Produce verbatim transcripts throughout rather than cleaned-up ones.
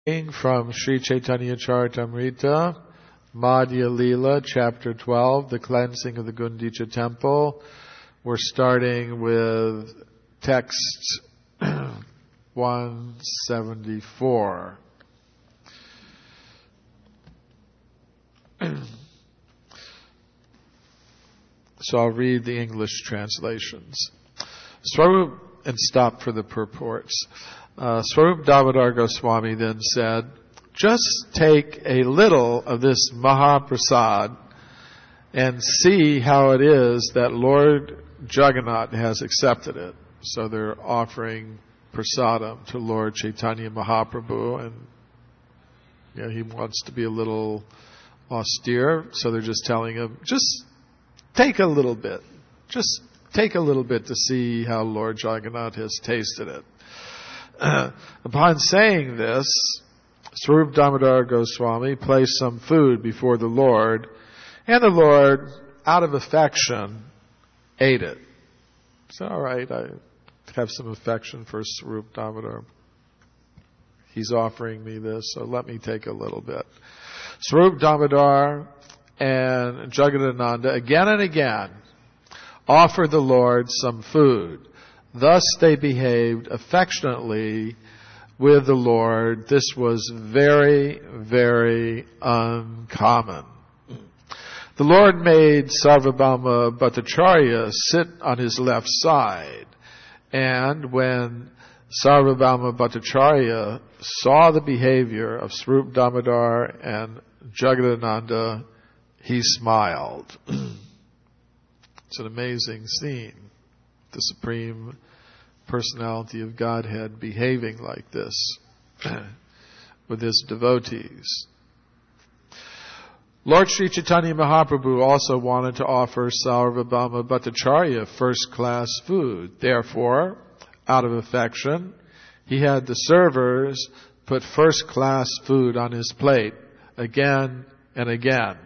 From Sri Chaitanya Charitamrita, Madhya Leela, Chapter twelve, The Cleansing of the Gundicha Temple. We're starting with text one seventy-four. So I'll read the English translations. Swarup, and stop for the purports. Uh, Swarup Damodar Goswami then said, just take a little of this Mahaprasad and see how it is that Lord Jagannath has accepted it. So they're offering prasadam to Lord Chaitanya Mahaprabhu, and you know, he wants to be a little austere, so they're just telling him, just take a little bit. Just take a little bit to see how Lord Jagannath has tasted it. Uh, upon saying this, Swarup Damodar Goswami placed some food before the Lord, and the Lord, out of affection, ate it. So, all right, I have some affection for Swarup Damodar. He's offering me this, so let me take a little bit. Swarup Damodar and Jagadananda again and again offered the Lord some food. Thus they behaved affectionately with the Lord. This was very, very uncommon. The Lord made Sarvabhauma Bhattacharya sit on his left side, and when Sarvabhauma Bhattacharya saw the behavior of Swarup Damodar and Jagadananda, he smiled. It's an amazing scene. The Supreme Personality of Godhead behaving like this with his devotees. Lord Sri Chaitanya Mahaprabhu also wanted to offer Sarvabhauma Bhattacharya first-class food. Therefore, out of affection, he had the servers put first-class food on his plate again and again.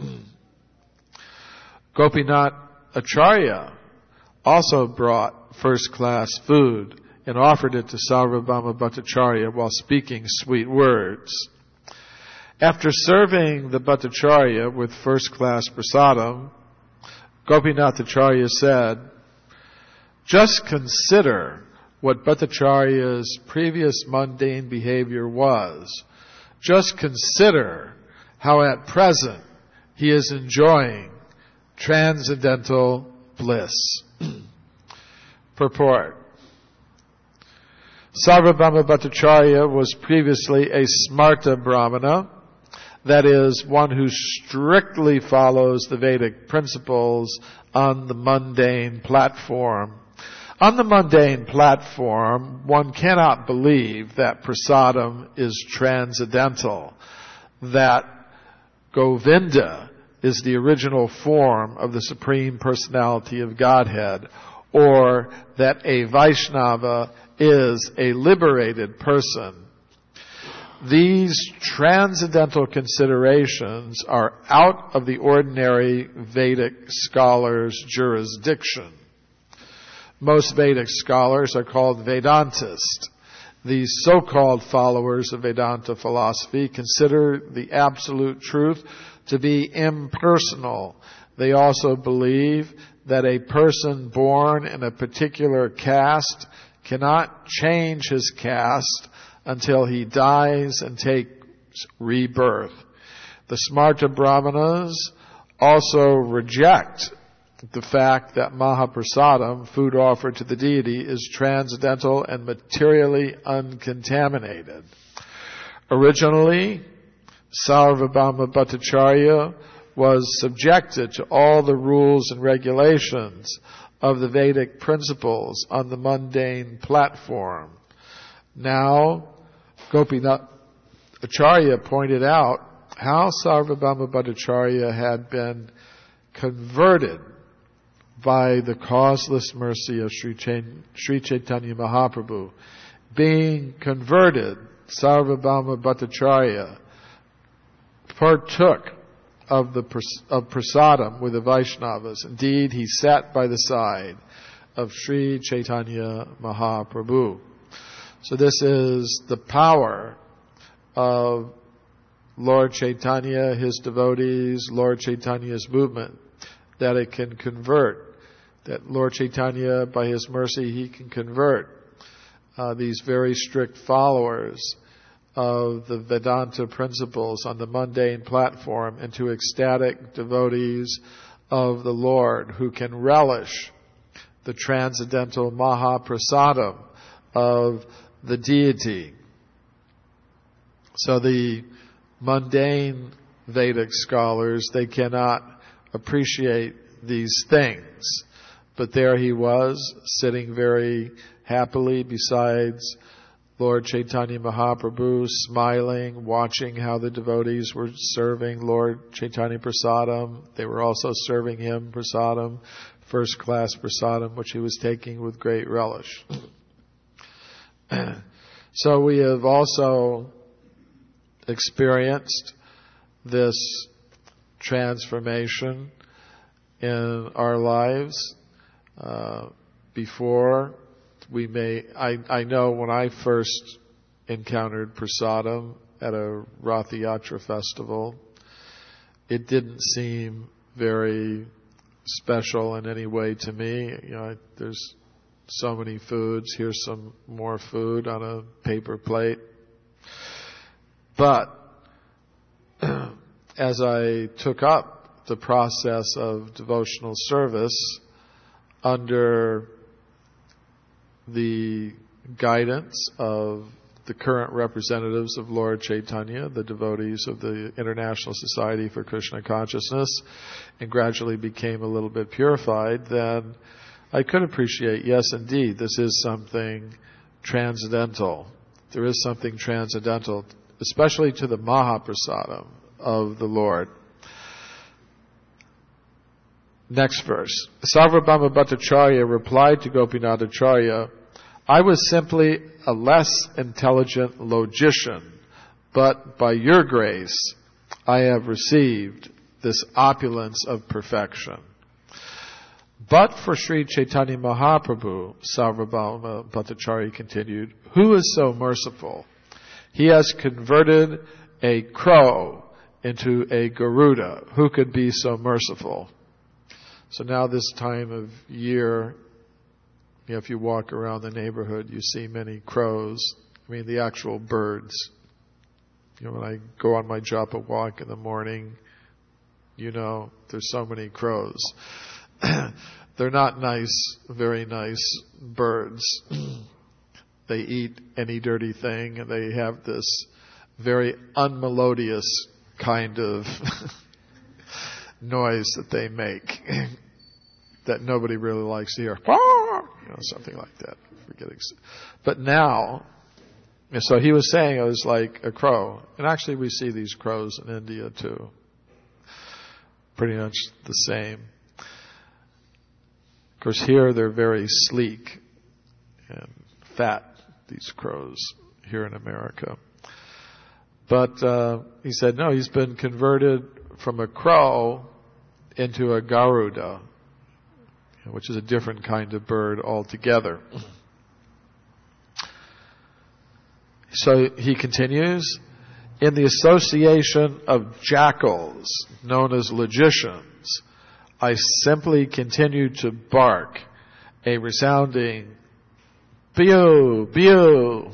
Gopinath Acharya also brought first-class food and offered it to Sarvabhauma Bhattacharya while speaking sweet words. After serving the Bhattacharya with first-class prasadam, Gopinath Acharya said, just consider what Bhattacharya's previous mundane behavior was. Just consider how at present he is enjoying transcendental bliss. Purport. Sarvabhauma Bhattacharya was previously a Smarta Brahmana, that is, one who strictly follows the Vedic principles on the mundane platform. On the mundane platform, one cannot believe that prasadam is transcendental, that Govinda is the original form of the Supreme Personality of Godhead, or that a Vaishnava is a liberated person. These transcendental considerations are out of the ordinary Vedic scholar's jurisdiction. Most Vedic scholars are called Vedantists. These so-called followers of Vedanta philosophy consider the absolute truth to be impersonal. They also believe that a person born in a particular caste cannot change his caste until he dies and takes rebirth. The Smarta Brahmanas also reject the fact that Mahaprasadam, food offered to the deity, is transcendental and materially uncontaminated. Originally, Sarvabhauma Bhattacharya was subjected to all the rules and regulations of the Vedic principles on the mundane platform. Now, Gopinath Acharya pointed out how Sarvabhauma Bhattacharya had been converted by the causeless mercy of Sri Chaitanya Mahaprabhu. Being converted, Sarvabhauma Bhattacharya partook of the of prasadam with the Vaishnavas. Indeed, he sat by the side of Sri Chaitanya Mahaprabhu. So this is the power of Lord Chaitanya, his devotees, Lord Chaitanya's movement, that it can convert, that Lord Chaitanya, by his mercy, he can convert uh, these very strict followers of the Vedanta principles on the mundane platform into ecstatic devotees of the Lord who can relish the transcendental Mahaprasadam of the deity. So the mundane Vedic scholars, they cannot appreciate these things. But there he was, sitting very happily besides Lord Chaitanya Mahaprabhu, smiling, watching how the devotees were serving Lord Chaitanya Prasadam. They were also serving him Prasadam, first class Prasadam, which he was taking with great relish. So we have also experienced this transformation in our lives. Uh, before we may, I, I know when I first encountered Prasadam at a Rath Yatra festival, it didn't seem very special in any way to me. You know, there's so many foods. Here's some more food on a paper plate. But as I took up the process of devotional service under the guidance of the current representatives of Lord Chaitanya, the devotees of the International Society for Krishna Consciousness, and gradually became a little bit purified, then I could appreciate, yes, indeed, this is something transcendental. There is something transcendental, especially to the Mahaprasadam of the Lord. Next verse. Sarvabhauma Bhattacharya replied to Gopinathacharya, I was simply a less intelligent logician, but by your grace I have received this opulence of perfection. But for Sri Chaitanya Mahaprabhu, Sarvabhauma Bhattacharya continued, who is so merciful? He has converted a crow into a Garuda. Who could be so merciful? So now this time of year, you know, if you walk around the neighborhood, you see many crows. I mean, the actual birds. You know, when I go on my japa walk in the morning, you know, there's so many crows. They're not nice, very nice birds. They eat any dirty thing, and they have this very unmelodious kind of noise that they make that nobody really likes to hear. You know, something like that. Forgetting. But now, so he was saying it was like a crow. And actually we see these crows in India too. Pretty much the same. Of course here they're very sleek and fat, these crows here in America. But uh, he said, no, he's been converted from a crow into a Garuda, which is a different kind of bird altogether. So he continues, in the association of jackals, known as logicians, I simply continue to bark a resounding Biu, Biu.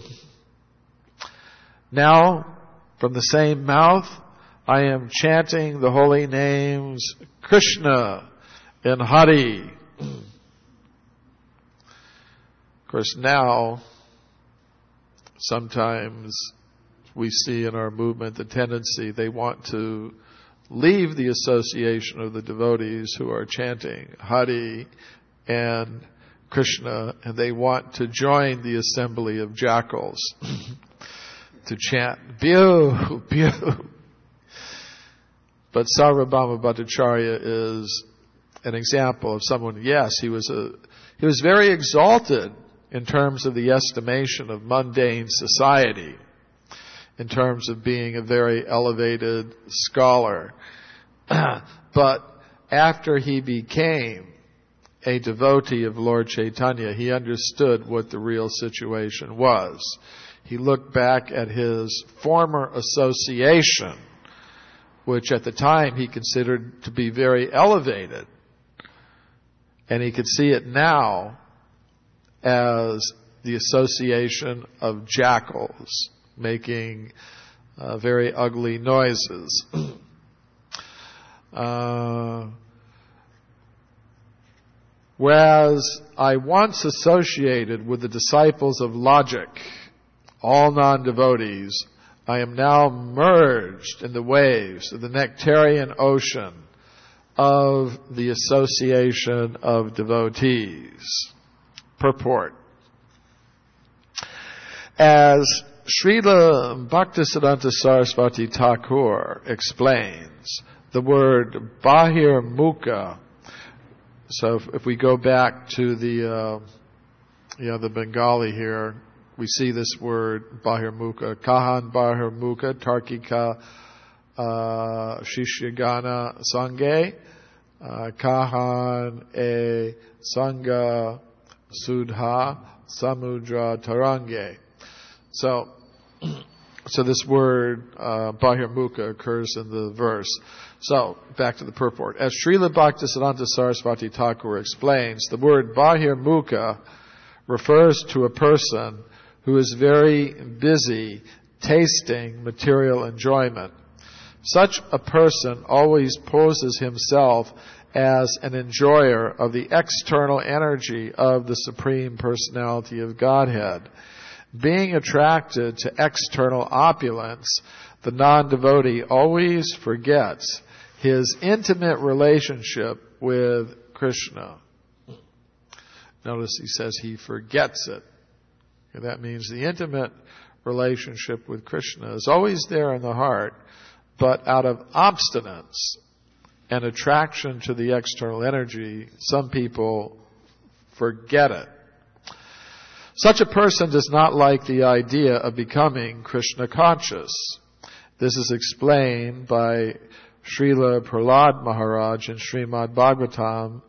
Now, from the same mouth, I am chanting the holy names Krishna and Hari. Of course, now, sometimes we see in our movement the tendency they want to leave the association of the devotees who are chanting Hari and Krishna, and they want to join the assembly of jackals to chant Biu, Biu. But Sarvabhauma Bhattacharya is an example of someone, yes, he was a he was very exalted in terms of the estimation of mundane society, in terms of being a very elevated scholar. But after he became a devotee of Lord Chaitanya, he understood what the real situation was. he looked back at his former association, which at the time he considered to be very elevated. And he could see it now as the association of jackals making uh, very ugly noises. uh, whereas I once associated with the disciples of logic, all non-devotees, I am now merged in the waves of the nectarian ocean of the association of devotees. Purport. As Srila Bhaktisiddhanta Saraswati Thakur explains, the word Bahirmukha, so if, if we go back to the, uh, you know, the Bengali here, we see this word Bahirmukha, Kahan Bahirmukha, Tarkika uh, Shishyagana Sange, uh, Kahan E Sangha Sudha Samudra Tarange. So, so this word uh, Bahirmukha occurs in the verse. So, back to the purport. As Srila Bhaktisiddhanta Saraswati Thakur explains, the word Bahirmukha refers to a person who is very busy tasting material enjoyment. Such a person always poses himself as an enjoyer of the external energy of the Supreme Personality of Godhead. Being attracted to external opulence, the non-devotee always forgets his intimate relationship with Krishna. Notice he says he forgets it. And that means the intimate relationship with Krishna is always there in the heart, but out of obstinance and attraction to the external energy, some people forget it. Such a person does not like the idea of becoming Krishna conscious. This is explained by Srila Prahlad Maharaj in Srimad Bhagavatam,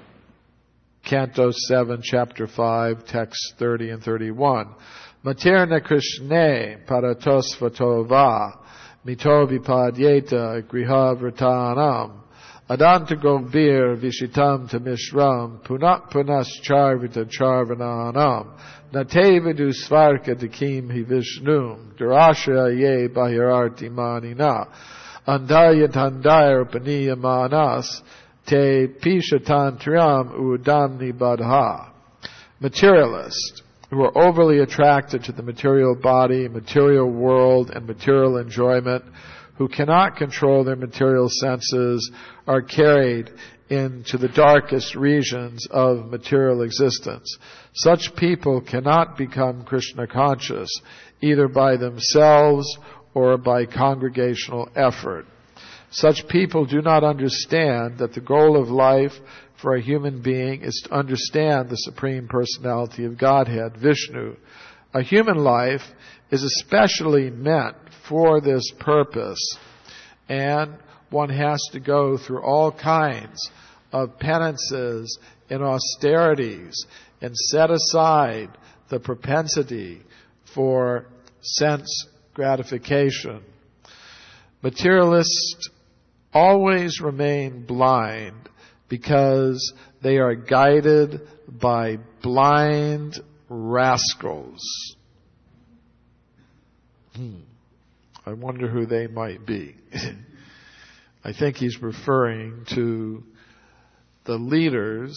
Canto seven, Chapter five, Texts thirty and thirty-one. Materna Krishne paratosvato va mito vipadyeta griha vratanam adanta govir vishitam tamishram punat punas charvita charvananam natevidu svarka dikim hi vishnum durashya ye bahirarti manina andayatandayar paniya manas te pishatantriam udamni badha. Materialists who are overly attracted to the material body, material world, and material enjoyment, who cannot control their material senses, are carried into the darkest regions of material existence. Such people cannot become Krishna conscious, either by themselves or by congregational effort. Such people do not understand that the goal of life for a human being is to understand the Supreme Personality of Godhead, Vishnu. A human life is especially meant for this purpose, and one has to go through all kinds of penances and austerities and set aside the propensity for sense gratification. Materialists always remain blind because they are guided by blind rascals. Hmm. I wonder who they might be. I think he's referring to the leaders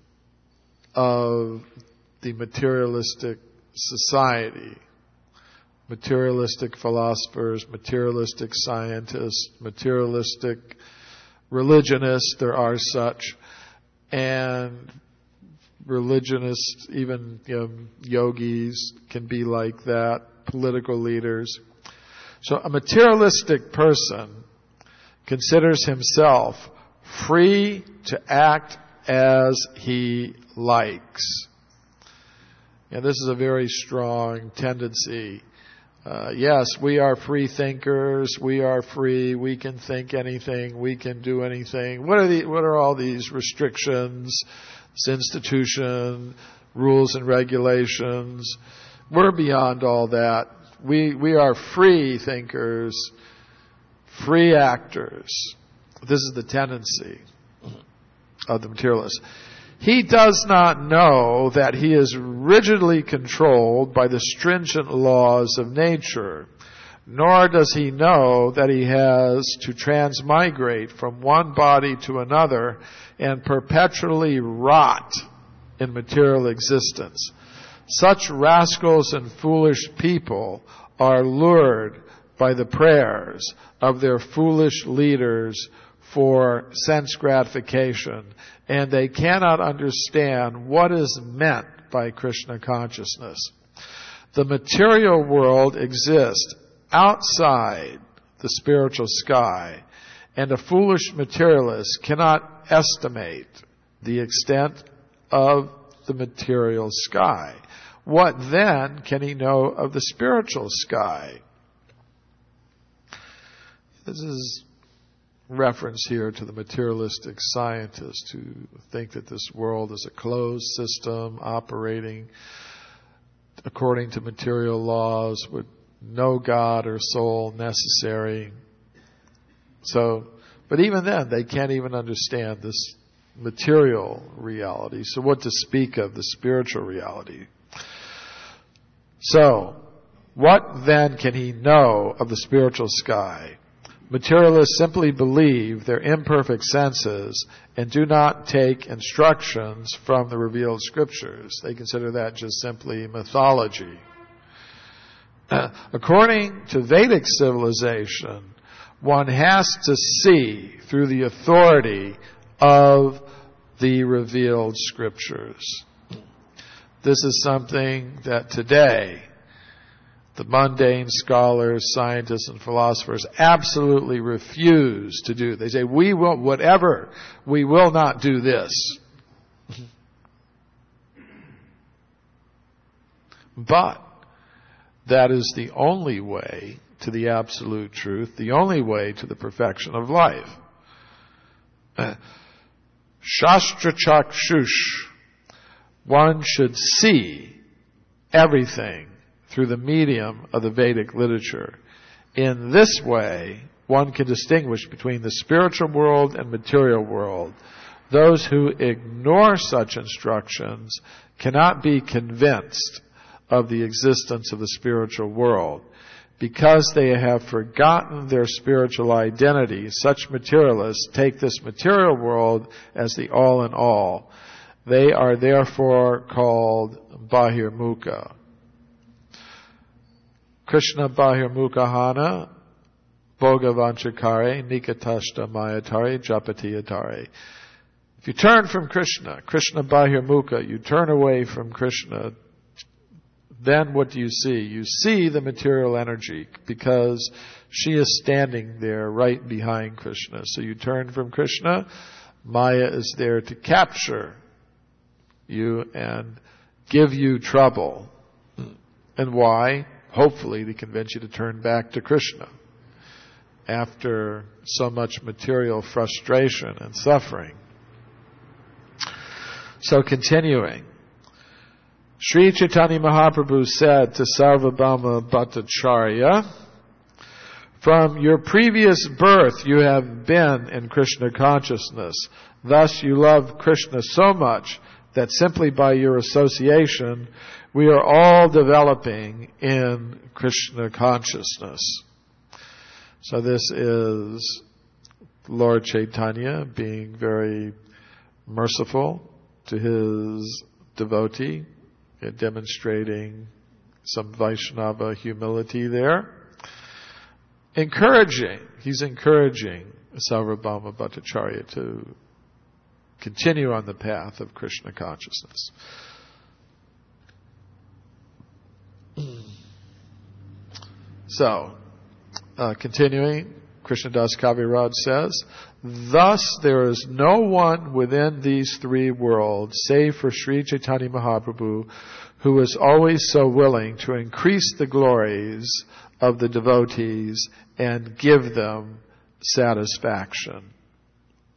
of the materialistic society. Materialistic philosophers, materialistic scientists, materialistic religionists, there are such, and religionists, even you know, yogis can be like that, political leaders. So a materialistic person considers himself free to act as he likes. And this is a very strong tendency. Uh, yes, we are free thinkers. We are free. We can think anything. We can do anything. What are the, what are all these restrictions, this institution, rules and regulations? We're beyond all that. We, we are free thinkers, free actors. This is the tendency of the materialist. He does not know that he is rigidly controlled by the stringent laws of nature, nor does he know that he has to transmigrate from one body to another and perpetually rot in material existence. Such rascals and foolish people are lured by the prayers of their foolish leaders for sense gratification, and they cannot understand what is meant by Krishna consciousness. The material world exists outside the spiritual sky, and a foolish materialist cannot estimate the extent of the material sky. What then can he know of the spiritual sky? This is reference here to the materialistic scientists who think that this world is a closed system operating according to material laws with no God or soul necessary. So, but even then, they can't even understand this material reality. So what to speak of the spiritual reality? So, what then can he know of the spiritual sky? Materialists simply believe their imperfect senses and do not take instructions from the revealed scriptures. They consider that just simply mythology. According to Vedic civilization, one has to see through the authority of the revealed scriptures. This is something that today the mundane scholars, scientists, and philosophers absolutely refuse to do. They say, we will, whatever, we will not do this. But that is the only way to the absolute truth, the only way to the perfection of life. Shastra chakshush, one should see everything through the medium of the Vedic literature. In this way, one can distinguish between the spiritual world and material world. Those who ignore such instructions cannot be convinced of the existence of the spiritual world. Because they have forgotten their spiritual identity, such materialists take this material world as the all in all. They are therefore called Bahirmukha. Krishna Bahirmukhahana Bhogavanchakare Nikatashta Mayatare Japatiyatare. If you turn from Krishna, Krishna Bahirmukha, you turn away from Krishna, then what do you see? You see the material energy because she is standing there right behind Krishna. So you turn from Krishna, Maya is there to capture you and give you trouble. And why? Hopefully to convince you to turn back to Krishna after so much material frustration and suffering. So continuing. Sri Chaitanya Mahaprabhu said to Sarvabhauma Bhattacharya, from your previous birth you have been in Krishna consciousness. Thus you love Krishna so much that simply by your association we are all developing in Krishna consciousness. So this is Lord Chaitanya being very merciful to his devotee, demonstrating some Vaishnava humility there. Encouraging, he's encouraging Sarvabhauma Bhattacharya to continue on the path of Krishna consciousness. So, uh, continuing, Krishnadas Kaviraj says, thus there is no one within these three worlds, save for Sri Chaitanya Mahaprabhu, who is always so willing to increase the glories of the devotees and give them satisfaction.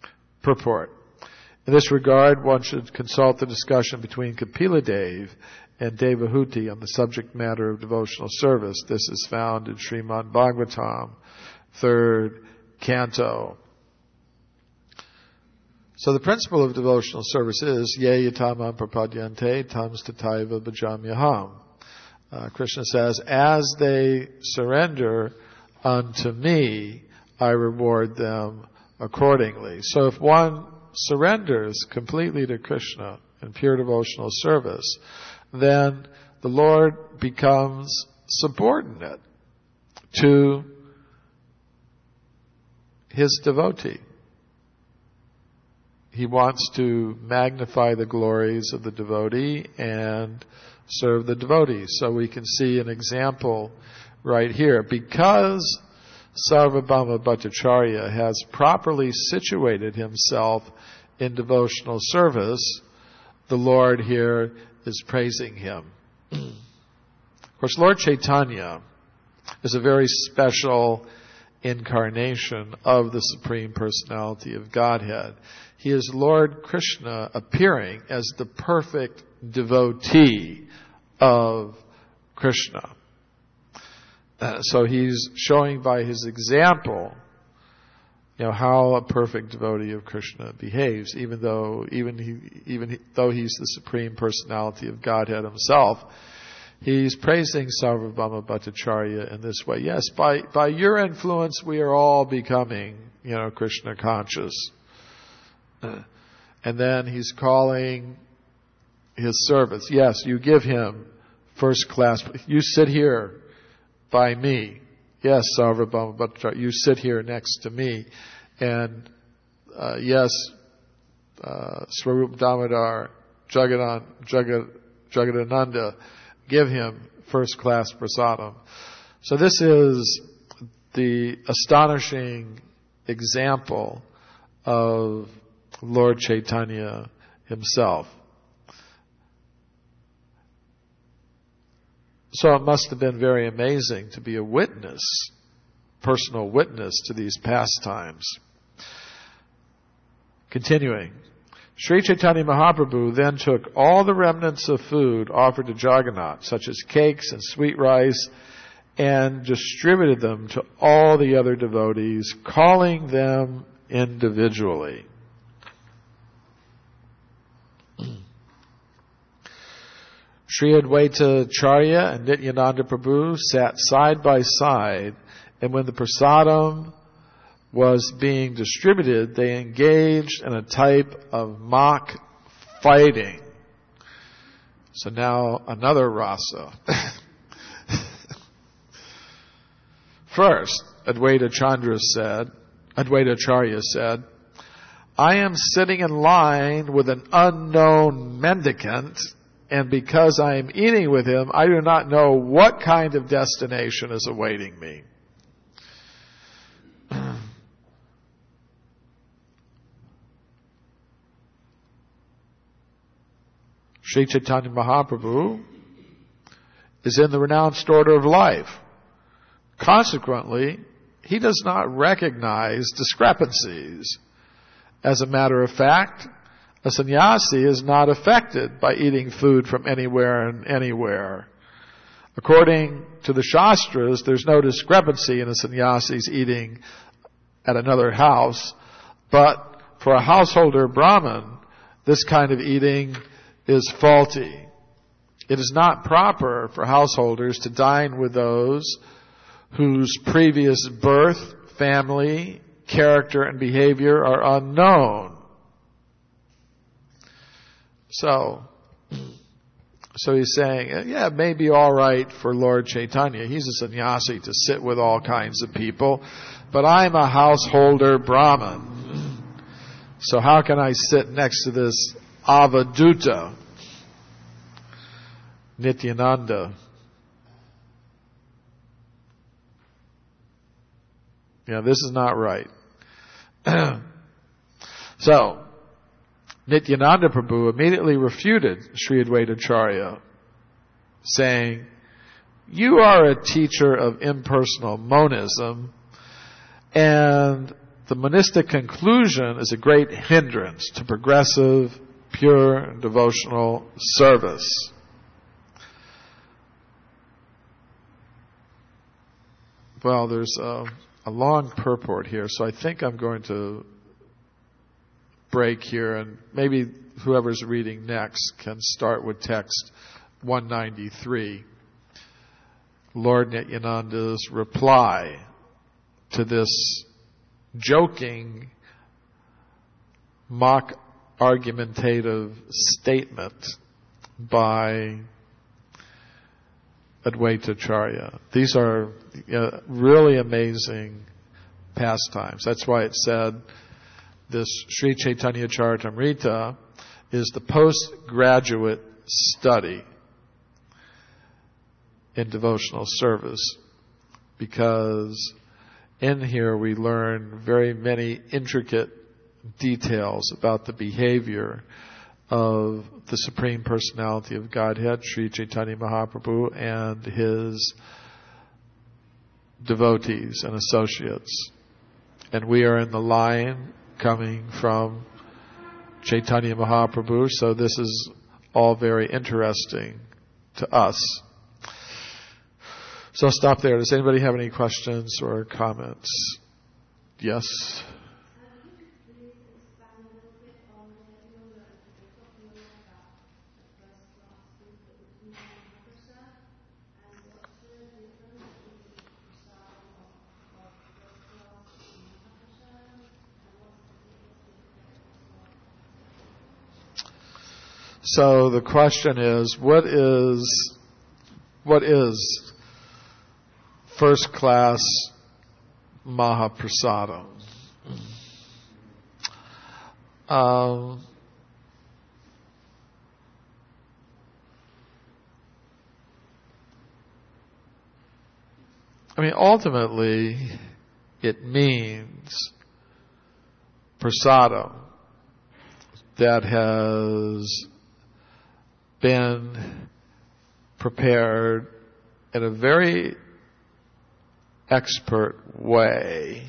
Purport. In this regard, one should consult the discussion between Kapila Dev and Devahuti on the subject matter of devotional service. This is found in Srimad Bhagavatam, third canto. So the principle of devotional service is, Ye yatamam prapadyante tam stataiva bhajamyaham. Uh, Krishna says, as they surrender unto me, I reward them accordingly. So if one surrenders completely to Krishna in pure devotional service, then the Lord becomes subordinate to his devotee. He wants to magnify the glories of the devotee and serve the devotee. So we can see an example right here. Because Sarvabhauma Bhattacharya has properly situated himself in devotional service, the Lord here is praising him. Of course, Lord Chaitanya is a very special incarnation of the Supreme Personality of Godhead. He is Lord Krishna appearing as the perfect devotee of Krishna. Uh, so he's showing by his example, you know, how a perfect devotee of Krishna behaves, even though even he, even he, though he's the Supreme Personality of Godhead himself. He's praising Sarvabhauma Bhattacharya in this way. Yes, by by your influence, we are all becoming, you know, Krishna conscious. Uh, and then he's calling his servants. Yes, you give him first class. You sit here by me. Yes, Sarvabhauma Bhattacharya, you sit here next to me. And uh, yes, uh, Swarup Damodar, Jagadan, Jagad, Jagadananda, give him first class prasadam. So this is the astonishing example of Lord Chaitanya himself. So it must have been very amazing to be a witness, personal witness to these pastimes. Continuing. Sri Chaitanya Mahaprabhu then took all the remnants of food offered to Jagannath, such as cakes and sweet rice, and distributed them to all the other devotees, calling them individually. Sri Advaita Charya and Nityananda Prabhu sat side by side, and when the prasadam was being distributed, they engaged in a type of mock fighting. So now another rasa. First, Advaita Chandra said, Advaita Charya said, I am sitting in line with an unknown mendicant, and because I am eating with him, I do not know what kind of destination is awaiting me. Sri Chaitanya Mahaprabhu is in the renounced order of life. Consequently, he does not recognize discrepancies. As a matter of fact, a sannyasi is not affected by eating food from anywhere and anywhere. According to the Shastras, there's no discrepancy in a sannyasi's eating at another house, but for a householder Brahmin, this kind of eating is faulty. It is not proper for householders to dine with those whose previous birth, family, character, and behavior are unknown. So, so he's saying, yeah, it may be all right for Lord Chaitanya. He's a sannyasi to sit with all kinds of people, but I'm a householder Brahmin. So how can I sit next to this Avaduta, Nityananda? Yeah, this is not right. So, Nityananda Prabhu immediately refuted Sri Advaita Charya, saying, you are a teacher of impersonal monism, and the monistic conclusion is a great hindrance to progressive, pure, devotional service. well, there's a, a long purport here, so I think I'm going to break here, and maybe whoever's reading next can start with text one ninety-three. Lord Nityananda's reply to this joking, mock argumentative statement by Advaitacharya. These are uh, really amazing pastimes. That's why it said this Sri Chaitanya Charitamrita is the postgraduate study in devotional service, because in here we learn very many intricate details about the behavior of the Supreme Personality of Godhead, Sri Chaitanya Mahaprabhu, and his devotees and associates. And we are in the line coming from Chaitanya Mahaprabhu, so this is all very interesting to us. So I'll stop there. Does anybody have any questions or comments? Yes? So the question is, what is what is first class Mahaprasadam? Um, I mean, ultimately, it means prasadam that has been prepared in a very expert way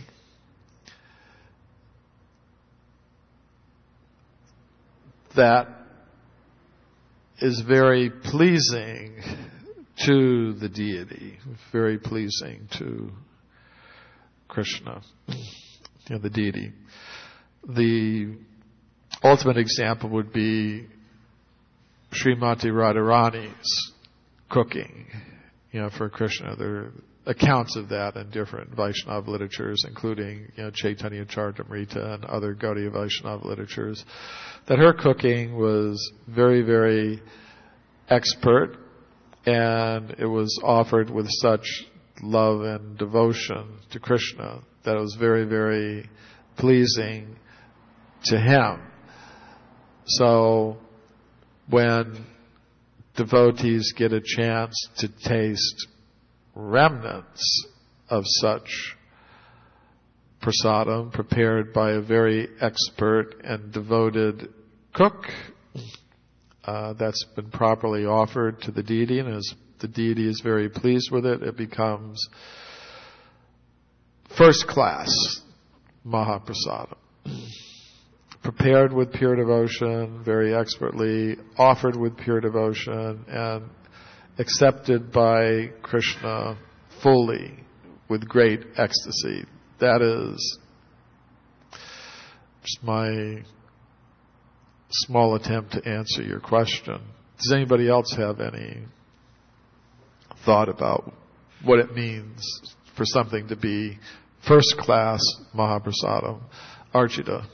that is very pleasing to the deity, very pleasing to Krishna, you know, the deity. The ultimate example would be Srimati Radharani's cooking, you know, for Krishna. There are accounts of that in different Vaishnava literatures, including, you know, Chaitanya Charitamrita and other Gaudiya Vaishnava literatures, that her cooking was very, very expert, and it was offered with such love and devotion to Krishna that it was very, very pleasing to him. So when devotees get a chance to taste remnants of such prasadam prepared by a very expert and devoted cook, uh, that's been properly offered to the deity, and as the deity is very pleased with it, it becomes first class Mahaprasadam. Prepared with pure devotion, very expertly, offered with pure devotion, and accepted by Krishna fully with great ecstasy. That is just my small attempt to answer your question. Does anybody else have any thought about what it means for something to be first class Mahaprasadam? Archita.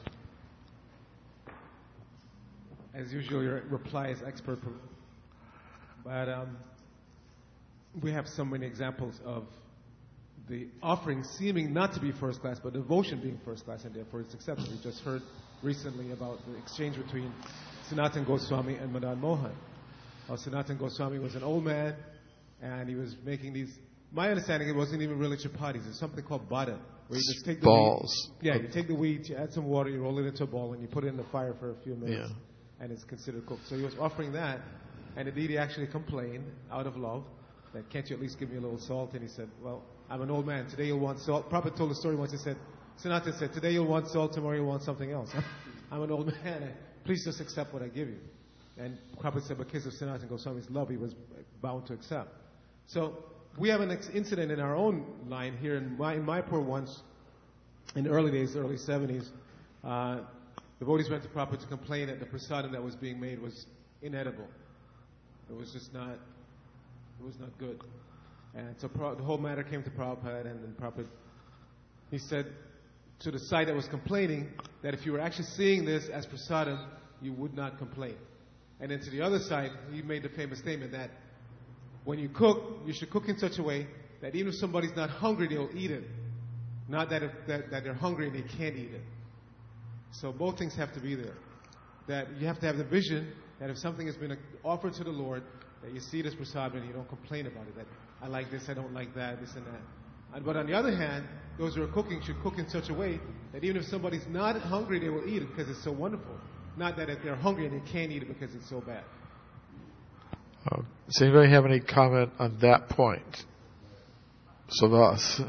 As usual, your reply is expert, but um, we have so many examples of the offering seeming not to be first class, but devotion being first class, and therefore it's accepted. We just heard recently about the exchange between Sanatana Goswami and Madan Mohan. Uh, Sanatana Goswami was an old man, and he was making these. My understanding, it wasn't even really chapatis. It's something called bada, where you just take the balls. Wheat, yeah, you take the wheat, you add some water, you roll it into a ball, and you put it in the fire for a few minutes. Yeah. And it's considered cooked. So he was offering that, and the deity actually complained out of love that, can't you at least give me a little salt? And he said, well, I'm an old man. Today you'll want salt. Prabhupada told a story once. He said, Sanatana said, today you'll want salt, tomorrow you'll want something else. I'm an old man. Please just accept what I give you. And Prabhupada said, because of Sanatana Goswami's love, he was bound to accept. So we have an ex- incident in our own line here in, my, in Mayapur once, in the early days, the early seventies. Uh, devotees went to Prabhupada to complain that the prasadam that was being made was inedible. It was just not, it was not good. And so Pra- the whole matter came to Prabhupada, and then Prabhupada, he said to the side that was complaining that if you were actually seeing this as prasadam, you would not complain. And then to the other side, he made the famous statement that when you cook, you should cook in such a way that even if somebody's not hungry, they'll eat it. Not that, if, that, that they're hungry and they can't eat it. So both things have to be there. That you have to have the vision that if something has been offered to the Lord, that you see this prasadam and you don't complain about it. That I like this, I don't like that, this and that. And, but on the other hand, those who are cooking should cook in such a way that even if somebody's not hungry, they will eat it because it's so wonderful. Not that if they're hungry and they can't eat it because it's so bad. Oh, does anybody have any comment on that point? Savas.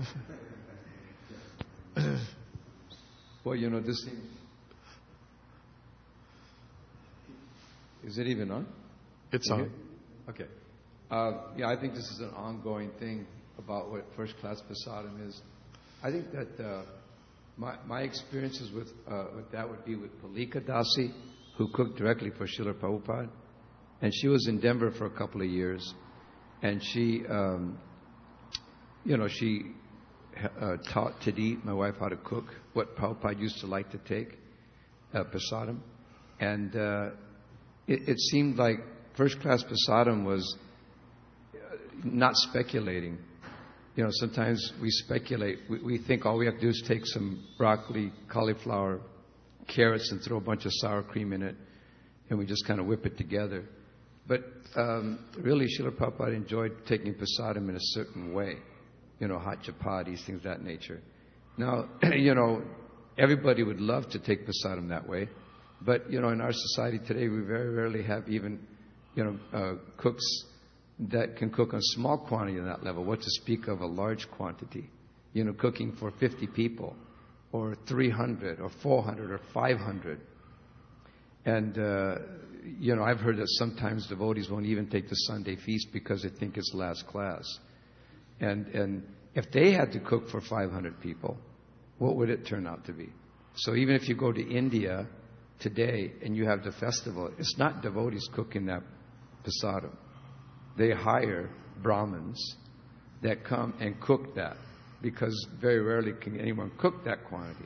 Well, you know, this seems... Is it even on? It's okay. on. Okay. Uh, yeah, I think this is an ongoing thing about what first-class prasadam is. I think that uh, my, my experiences with, uh, with that would be with Palika Dasi, who cooked directly for Srila Prabhupada. And she was in Denver for a couple of years. And she, um, you know, she uh, taught Tadit, my wife, how to cook, what Prabhupada used to like to take, uh, prasadam. And uh, it, it seemed like first-class prasadam was not speculating. You know, sometimes we speculate. We, we think all we have to do is take some broccoli, cauliflower, carrots, and throw a bunch of sour cream in it, and we just kind of whip it together. But um, really, Srila Prabhupada enjoyed taking prasadam in a certain way. You know, hot chapatis, things of that nature. Now, you know, everybody would love to take prasadam that way. But, you know, in our society today, we very rarely have even, you know, uh, cooks that can cook on a small quantity on that level. What to speak of a large quantity? You know, cooking for fifty people, or three hundred, or four hundred, or five hundred. And, uh, you know, I've heard that sometimes devotees won't even take the Sunday feast because they think it's last class. And, and if they had to cook for five hundred people, what would it turn out to be? So even if you go to India today and you have the festival, it's not devotees cooking that prasadam. They hire Brahmins that come and cook that, because very rarely can anyone cook that quantity.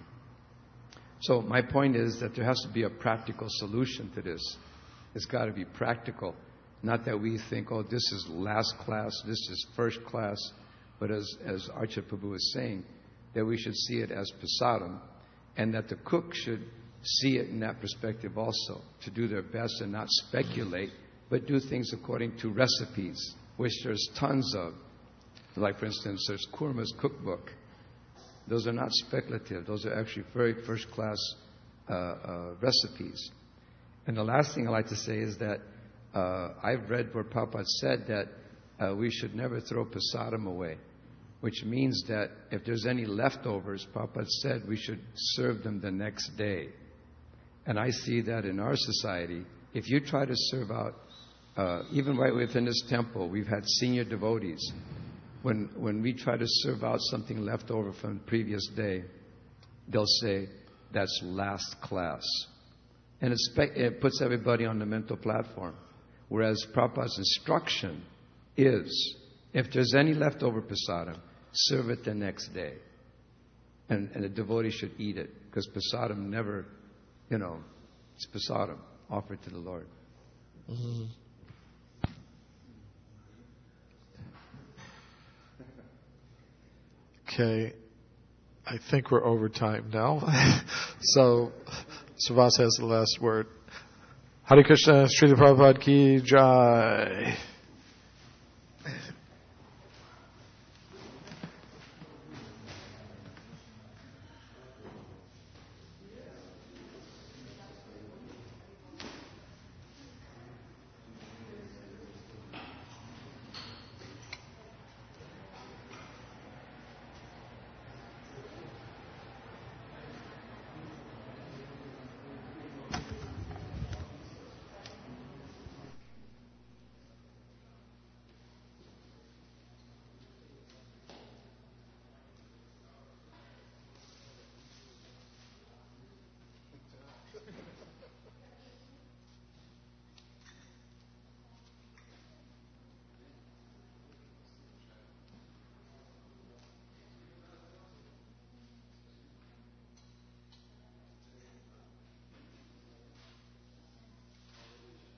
So my point is that there has to be a practical solution to this. It's got to be practical. Not that we think, oh, this is last class, this is first class, but as, as Archa Prabhu is saying, that we should see it as prasadam, and that the cook should see it in that perspective also, to do their best and not speculate, but do things according to recipes, which there's tons of. Like, for instance, there's Kurma's cookbook. Those are not speculative. Those are actually very first-class uh, uh, recipes. And the last thing I'd like to say is that uh, I've read where Prabhupada said that uh, we should never throw prasadam away, which means that if there's any leftovers, Prabhupada said we should serve them the next day. And I see that in our society, if you try to serve out, uh, even right within this temple, we've had senior devotees. When, when we try to serve out something left over from the previous day, they'll say, that's last class. And it, spe- it puts everybody on the mental platform. Whereas Prabhupada's instruction is, if there's any leftover prasadam, serve it the next day. And, and the devotee should eat it, because prasadam never, you know, it's prasadam offered to the Lord. Mm-hmm. Okay, I think we're over time now. So, Savas has the last word. Hare Krishna, Srila Prabhupada ki jai.